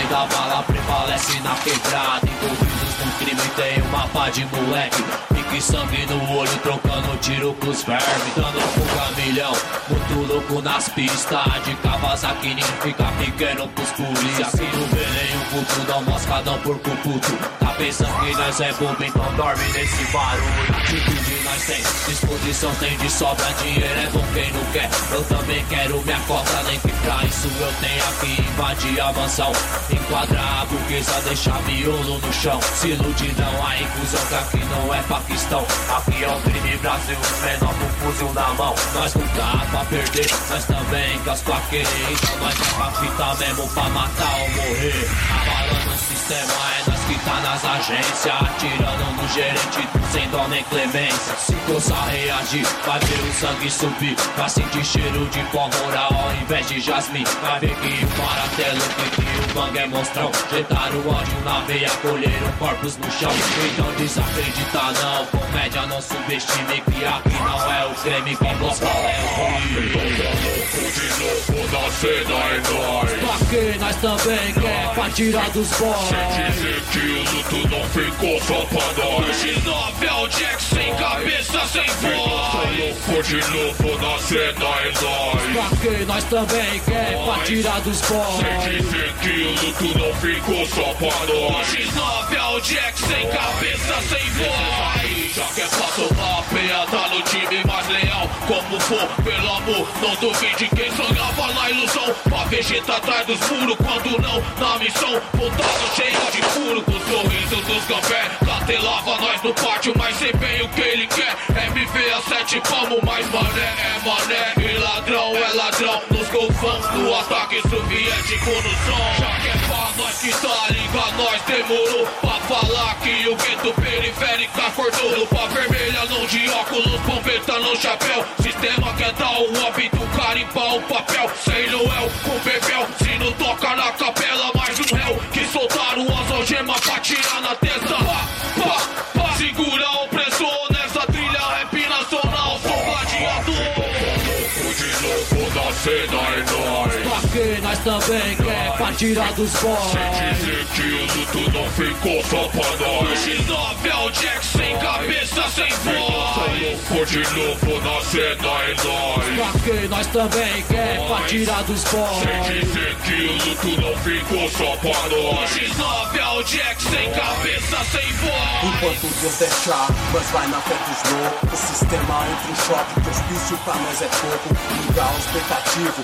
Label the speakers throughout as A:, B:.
A: da bala prevalece na quebrada. Envolvidos no crime tem uma pá de moleque. Pique sangue no olho, trocando tiro pros vermes. Dando fuga milhão, muito louco nas pistas. De Kawasaki nem fica pequeno pros polícia. Aqui no Belém o puto dá moscadão por puto. Tá pensando que nós é bobo, então dorme nesse barulho. Atitude nós tem, disposição tem de sobra. Dinheiro é bom quem não quer, eu também quero minha cota. Nem que pra isso eu tenho que invadir a mansão. Enquadrar a burguesa, deixar miolo no chão. Se ilude não, a inclusão que aqui não é Paquistão. Aqui é o crime Brasil, menor com fuzil na mão. Nós não dá pra perder, nós também casco a querer. Então nós é pra fita mesmo, pra matar ou morrer. Abalando o sistema, é nós que tá nas agências. Atirando no gerente, sem dó nem clemência. Se coçar reagir, vai ver o sangue subir. Vai sentir cheiro de pólvora ao invés de jasmim. Vai ver que o martelo que o bang é monstrão. Jetaram o ódio na veia, colheram corpos no chão. Então desacredita não, comédia não subestime. Que aqui não é o creme, quem gosta é o crime.
B: De novo na cena é nóis.
A: Pra que nós também quer pra tirar dos boys.
B: Sem dizer que o luto não ficou só pra nós.
C: De novo é o Jack sem cabeça, sem voz.
B: Louco de novo na cena é nóis.
A: Pra que nós também quer pra tirar dos boys.
B: Sem dizer que o luto não ficou só pra nós.
C: De novo é o Jack sem cabeça, sem voz.
B: Já que é pra tomar a peia, tá no time mais leal. Como for, pelo amor, não duvide quem sonhava na ilusão. Pra vegeta atrás dos muros, quando não, na missão. Voltado cheia de furo, com o sorriso dos gambé. Catelava nós no pátio, mas sei bem o que ele quer. MV a 7 palmos, mas mané é mané. E ladrão é ladrão, nos golfões do ataque soviético no som. Já que é pra nós que tá liga, nós demorou. Pra falar que o gueto periférico acordou. Lupa vermelha, não de óculos, bombeta no chapéu. Sistema quer dar o óbito, carimbar o papel. Sem Noel, com bebel, se não toca na capela. Mais um réu que soltaram as algemas pra tirar na testa. Pá, pá, segura o opressor nessa trilha rap nacional. Sou gladiador. De novo na cena é nóis.
A: Pra que nós também quer pra tirar dos boys.
B: Sem dizer que o luto não ficou só pra nós.
C: De novo é o Jack sem cabeça, sem voz.
B: Louco de novo na cena é nóis.
A: Pra que nós também quer pra tirar dos boys.
B: Sem dizer que o luto não ficou só pra nós.
C: De novo é o Jack sem cabeça, sem voz.
D: Enquanto Deus deixar, nós vai na fé dos loucos. O sistema entra em choque, que hospício pra nós é pouco. Ligar o expectativo,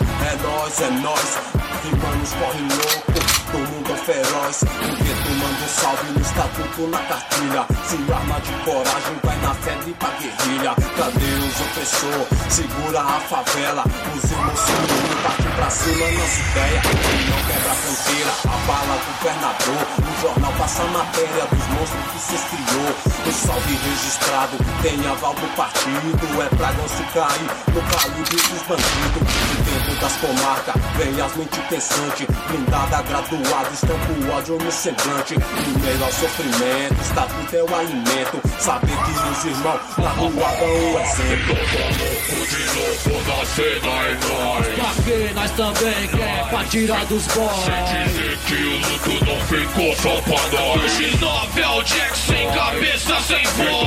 D: é nós. Rimanos correm louco, do mundo é feroz. O gueto manda um salve no estatuto na cartilha. Se arma de coragem, vai na febre pra guerrilha. Cadê os opressor? Segura a favela. Os irmãos se unem, partem pra cima nas ideias. E não quebra a fronteira, abala governador. No jornal passa a matéria dos monstros que cês criou. O salve registrado, tem aval do partido. É pra não se cair no calibre dos bandidos. De dentro das comarcas, vem as mentes pensantes. Blindada, graduada, estampa o ódio no semblante. Em meio ao sofrimento, estatuto é o alimento. Saber que os irmãos na rua dão o exemplo.
B: De novo na cena é nóis.
A: Pra que nós também quer pra tirar dos boys.
B: Sem dizer que o luto não ficou só pra nós.
C: De novo é o Jack sem cabeça, sem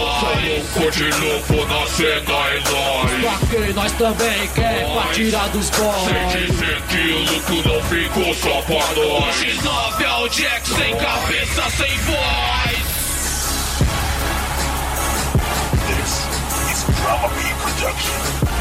C: voz.
B: Louco de novo na cena é nóis.
A: Pra que nós também quer pra tirar dos boys.
B: Sem dizer que o luto não ficou só pra nós.
C: De novo é o Jack sem cabeça, sem voz.
E: This is Drama Beat Production.